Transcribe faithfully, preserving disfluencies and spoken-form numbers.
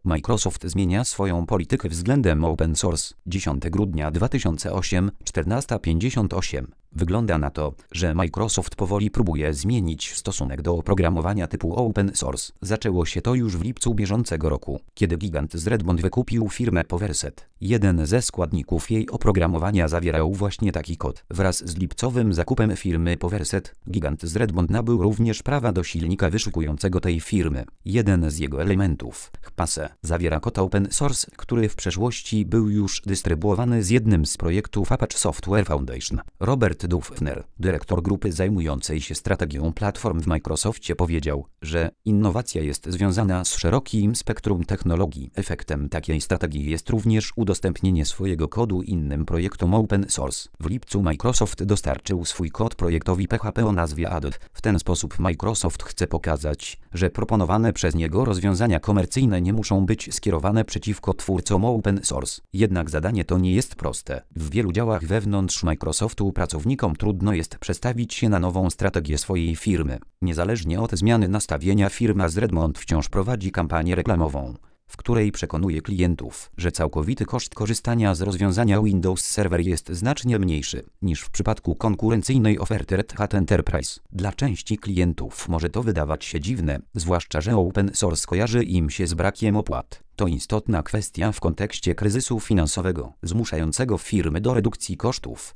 Microsoft zmienia swoją politykę względem open source. dziesiątego grudnia dwa tysiące ósmego, czternasta pięćdziesiąt osiem. Wygląda na to, że Microsoft powoli próbuje zmienić stosunek do oprogramowania typu open source. Zaczęło się to już w lipcu bieżącego roku, kiedy gigant z Redmond wykupił firmę Powerset. Jeden ze składników jej oprogramowania zawierał właśnie taki kod. Wraz z lipcowym zakupem firmy Powerset, gigant z Redmond nabył również prawa do silnika wyszukującego tej firmy. Jeden z jego elementów, Hpase, zawiera kod open source, który w przeszłości był już dystrybuowany z jednym z projektów Apache Software Foundation. Robert Dufner, dyrektor grupy zajmującej się strategią platform w Microsoftie, powiedział, że innowacja jest związana z szerokim spektrum technologii. Efektem takiej strategii jest również udostępnienie swojego kodu innym projektom open source. W lipcu Microsoft dostarczył swój kod projektowi P H P o nazwie Added. W ten sposób Microsoft chce pokazać, że proponowane przez niego rozwiązania komercyjne nie muszą być skierowane przeciwko twórcom open source. Jednak zadanie to nie jest proste. W wielu działach wewnątrz Microsoftu pracownikom trudno jest przestawić się na nową strategię swojej firmy. Niezależnie od zmiany nastawienia, firma z Redmond wciąż prowadzi kampanię reklamową, w której przekonuje klientów, że całkowity koszt korzystania z rozwiązania Windows Server jest znacznie mniejszy niż w przypadku konkurencyjnej oferty Red Hat Enterprise. Dla części klientów może to wydawać się dziwne, zwłaszcza że open source kojarzy im się z brakiem opłat. To istotna kwestia w kontekście kryzysu finansowego, zmuszającego firmy do redukcji kosztów.